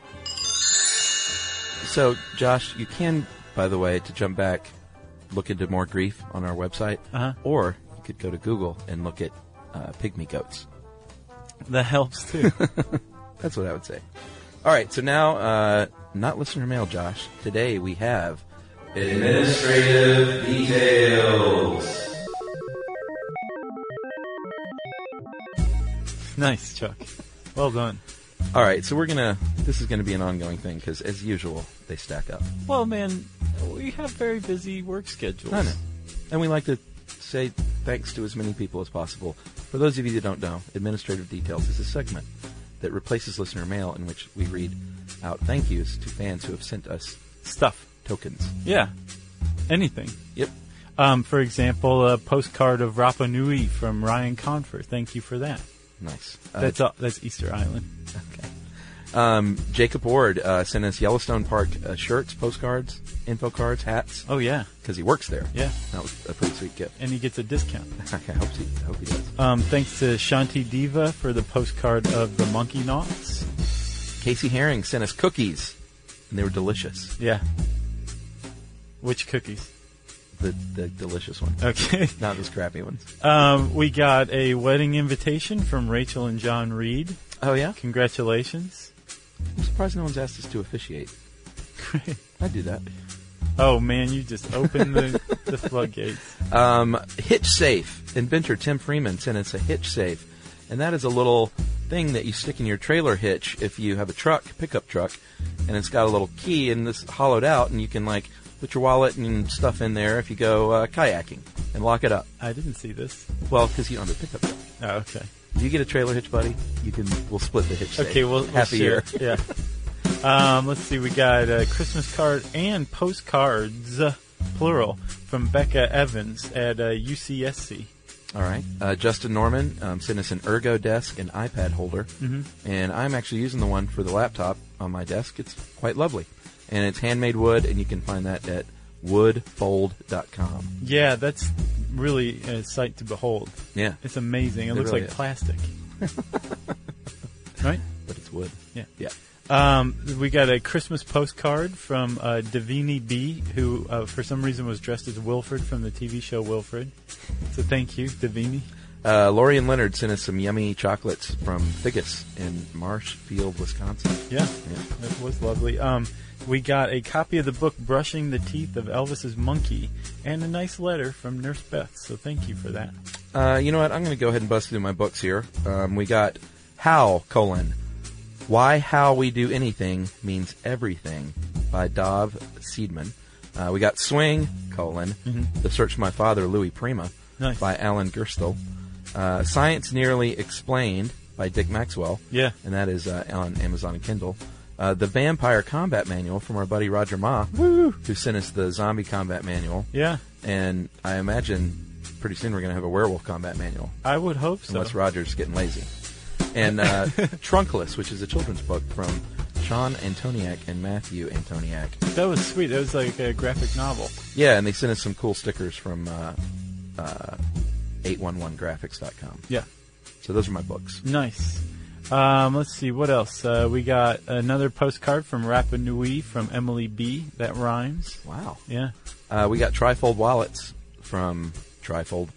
Speaker 2: So, Josh, you can, by the way, to jump back, look into more grief on our website, or you could go to Google and look at pygmy goats.
Speaker 4: That helps, too.
Speaker 2: That's what I would say. All right, so now, not listener mail, Josh. Today we have administrative details.
Speaker 4: Nice, Chuck. Well done.
Speaker 2: All right, so this is going to be an ongoing thing because, as usual, they stack up.
Speaker 4: Well, man, we have very busy work schedules.
Speaker 2: I know. And we like to say thanks to as many people as possible. For those of you that don't know, Administrative Details is a segment that replaces listener mail in which we read out thank yous to fans who have sent us
Speaker 4: stuff.
Speaker 2: Tokens.
Speaker 4: Yeah. Anything.
Speaker 2: Yep.
Speaker 4: For example, a postcard of Rapa Nui from Ryan Confer. Thank you for that.
Speaker 2: Nice.
Speaker 4: That's Easter Island.
Speaker 2: Okay. Jacob Ward sent us Yellowstone Park shirts, postcards, info cards, hats.
Speaker 4: Oh, yeah.
Speaker 2: Because he works there.
Speaker 4: Yeah.
Speaker 2: That was a pretty sweet gift.
Speaker 4: And he gets a discount.
Speaker 2: Okay, I hope he does.
Speaker 4: Thanks to Shanti Diva for the postcard of the Monkey Knots.
Speaker 2: Casey Herring sent us cookies, and they were delicious.
Speaker 4: Yeah. Which cookies?
Speaker 2: The delicious ones.
Speaker 4: Okay.
Speaker 2: Not those crappy ones.
Speaker 4: We got a wedding invitation from Rachel and John Reed.
Speaker 2: Oh, yeah?
Speaker 4: Congratulations.
Speaker 2: I'm surprised no one's asked us to officiate.
Speaker 4: Great.
Speaker 2: I'd do that.
Speaker 4: Oh, man, you just opened the floodgates.
Speaker 2: Hitch Safe. Inventor Tim Freeman sent us a hitch safe. And that is a little thing that you stick in your trailer hitch if you have a pickup truck, and it's got a little key and it's hollowed out, and you can, put your wallet and stuff in there if you go kayaking and lock it up.
Speaker 4: I didn't see this.
Speaker 2: Well, because you don't have a pickup truck.
Speaker 4: Oh, okay.
Speaker 2: If you get a trailer hitch, buddy, we'll split the hitch.
Speaker 4: Okay, we'll
Speaker 2: half a year.
Speaker 4: Yeah. Let's see. We got a Christmas card and postcards, plural, from Becca Evans at UCSC.
Speaker 2: All right. Justin Norman sent us an Ergo desk and iPad holder, and I'm actually using the one for the laptop on my desk. It's quite lovely. And it's handmade wood, and you can find that at woodfold.com.
Speaker 4: Yeah, that's really a sight to behold.
Speaker 2: Yeah.
Speaker 4: It's amazing. It looks
Speaker 2: really
Speaker 4: like
Speaker 2: is.
Speaker 4: plastic. Right?
Speaker 2: But it's wood.
Speaker 4: Yeah.
Speaker 2: Yeah.
Speaker 4: We got a Christmas postcard from Davini B, who for some reason was dressed as Wilfred from the TV show Wilfred. So thank you, Davini.
Speaker 2: Lori and Leonard sent us some yummy chocolates from Figgis in Marshfield, Wisconsin.
Speaker 4: Yeah, that was lovely. We got a copy of the book Brushing the Teeth of Elvis's Monkey and a nice letter from Nurse Beth, so thank you for that.
Speaker 2: You know what? I'm going to go ahead and bust through my books here. We got How, Why How We Do Anything Means Everything by Dov Seidman. We got Swing, The Search for My Father, Louis Prima by Alan Gerstle. Science Nearly Explained by Dick Maxwell.
Speaker 4: Yeah.
Speaker 2: And that is on Amazon and Kindle. The Vampire Combat Manual from our buddy Roger Ma, who sent us the Zombie Combat Manual.
Speaker 4: Yeah.
Speaker 2: And I imagine pretty soon we're going to have a Werewolf Combat Manual.
Speaker 4: I would hope so.
Speaker 2: Unless Roger's getting lazy. And Trunkless, which is a children's book from Sean Antoniak and Matthew Antoniak.
Speaker 4: That was sweet. That was like a graphic novel.
Speaker 2: Yeah, and they sent us some cool stickers from 811graphics.com.
Speaker 4: Yeah.
Speaker 2: So those are my books.
Speaker 4: Nice. Let's see, what else? We got another postcard from Rapa Nui from Emily B. That rhymes.
Speaker 2: Wow.
Speaker 4: Yeah.
Speaker 2: We got Trifold Wallets from Trifold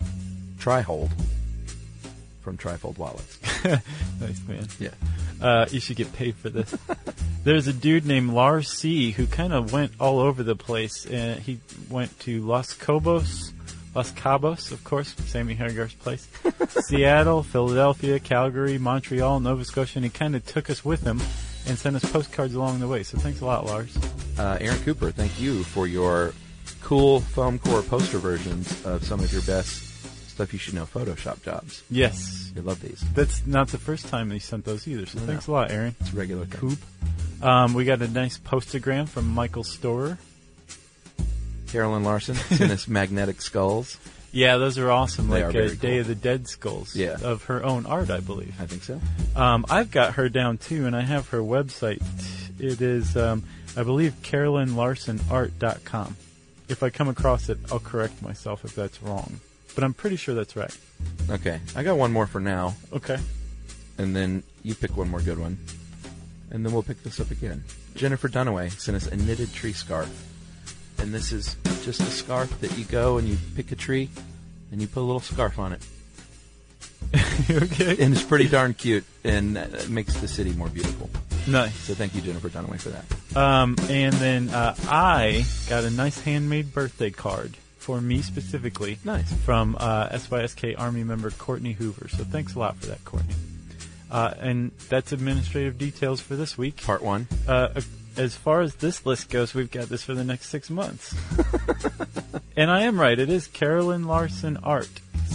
Speaker 2: Wallets.
Speaker 4: Nice, man.
Speaker 2: Yeah.
Speaker 4: You should get paid for this. There's a dude named Lars C. who kind of went all over the place. He went to Los Cabos, of course, Sammy Hagar's place, Seattle, Philadelphia, Calgary, Montreal, Nova Scotia, and he kind of took us with him and sent us postcards along the way. So thanks a lot, Lars.
Speaker 2: Aaron Cooper, thank you for your cool foam core poster versions of some of your best Stuff You Should Know Photoshop jobs.
Speaker 4: Yes.
Speaker 2: We love these.
Speaker 4: That's not the first time they sent those either, so thanks a lot, Aaron.
Speaker 2: It's a regular thing.
Speaker 4: Coop. We got a nice postogram from Michael Storer.
Speaker 2: Carolyn Larson sent us magnetic skulls.
Speaker 4: Yeah, those are awesome.
Speaker 2: They
Speaker 4: like
Speaker 2: are very
Speaker 4: Day
Speaker 2: cool.
Speaker 4: of the Dead skulls of her own art, I believe.
Speaker 2: I think so.
Speaker 4: I've got her down, too, and I have her website. It is, I believe, CarolynLarsonArt.com. If I come across it, I'll correct myself if that's wrong. But I'm pretty sure that's right.
Speaker 2: Okay. I got one more for now.
Speaker 4: Okay.
Speaker 2: And then you pick one more good one. And then we'll pick this up again. Jennifer Dunaway sent us a knitted tree scarf. And this is just a scarf that you go and you pick a tree and you put a little scarf on it.
Speaker 4: Okay.
Speaker 2: And it's pretty darn cute and it makes the city more beautiful.
Speaker 4: Nice.
Speaker 2: So thank you, Jennifer Dunaway, for that.
Speaker 4: And then I got a nice handmade birthday card for me specifically.
Speaker 2: Nice.
Speaker 4: From SYSK Army member Courtney Hoover. So thanks a lot for that, Courtney. And that's administrative details for this week.
Speaker 2: Part 1.
Speaker 4: As far as this list goes, we've got this for the next 6 months. And I am right. It is Carolyn Larson Art.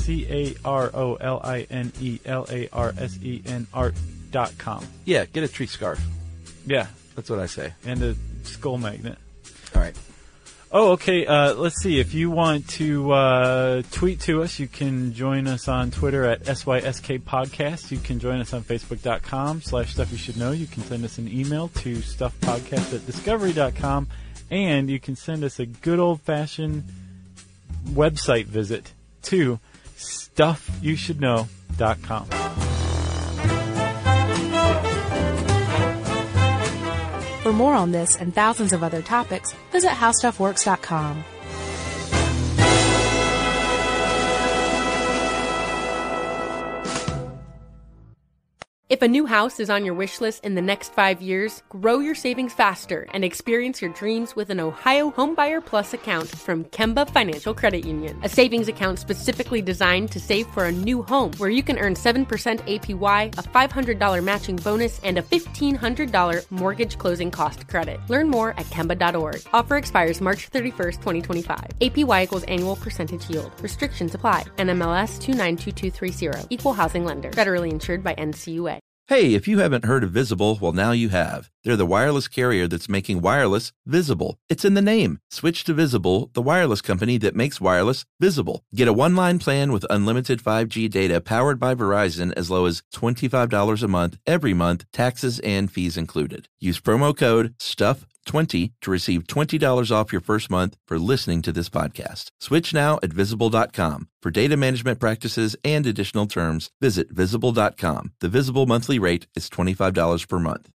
Speaker 4: CarolineLarsen Art.com.
Speaker 2: Yeah, get a tree scarf.
Speaker 4: Yeah.
Speaker 2: That's what I say.
Speaker 4: And a skull magnet.
Speaker 2: All right.
Speaker 4: Oh, okay. Let's see. If you want to tweet to us, you can join us on Twitter at SYSK Podcast. You can join us on Facebook.com/Stuff You Should Know. You can send us an email to StuffPodcast@Discovery.com. And you can send us a good old-fashioned website visit to StuffYouShouldKnow.com.
Speaker 3: For more on this and thousands of other topics, visit HowStuffWorks.com.
Speaker 5: If a new house is on your wish list in the next 5 years, grow your savings faster and experience your dreams with an Ohio Homebuyer Plus account from Kemba Financial Credit Union. A savings account specifically designed to save for a new home, where you can earn 7% APY, a $500 matching bonus, and a $1,500 mortgage closing cost credit. Learn more at Kemba.org. Offer expires March 31st, 2025. APY equals annual percentage yield. Restrictions apply. NMLS 292230. Equal housing lender. Federally insured by NCUA.
Speaker 2: Hey, if you haven't heard of Visible, well, now you have. They're the wireless carrier that's making wireless visible. It's in the name. Switch to Visible, the wireless company that makes wireless visible. Get a one-line plan with unlimited 5G data powered by Verizon as low as $25 a month, every month, taxes and fees included. Use promo code STUFF20 to receive $20 off your first month for listening to this podcast. Switch now at Visible.com. For data management practices and additional terms, visit Visible.com. The Visible monthly rate is $25 per month.